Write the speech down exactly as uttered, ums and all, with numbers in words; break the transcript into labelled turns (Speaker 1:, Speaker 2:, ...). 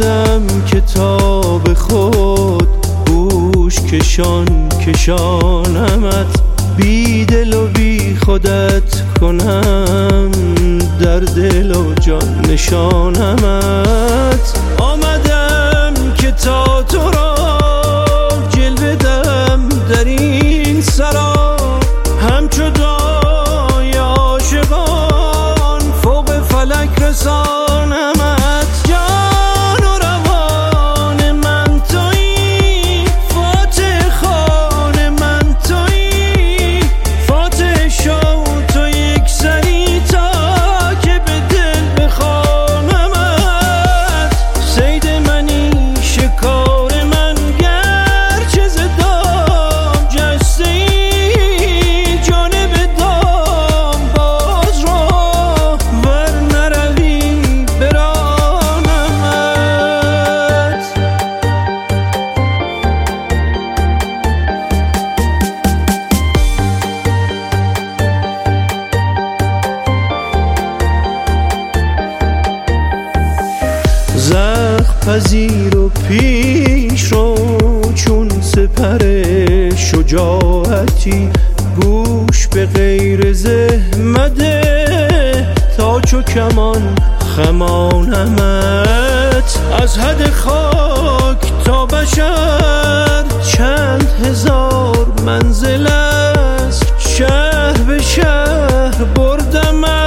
Speaker 1: آمدم کتاب خود گوش کشان کشانمت، بی دل و بی خودت کنم در دل و جان نشانمت. آمدم که تا تو را جلوه دم در این سرا، همچو دای عاشقان فوق فلک رسانمت. جان و روان من تویی، فاتح خان من تویی، فاتح شو تو یک سری تا که به دل بخوانمت. صید منی شکار من گرچه ز دام جسته ای، جانب دام باز رو ور نروی برانمت. زخم پذیر و پیش رو چون سپر شجاعتی، گوش به غیر زحمده تا چو کمان خمانمت. از حد خاک تا بشر چند هزار منزل است، شهر به شهر بردمت.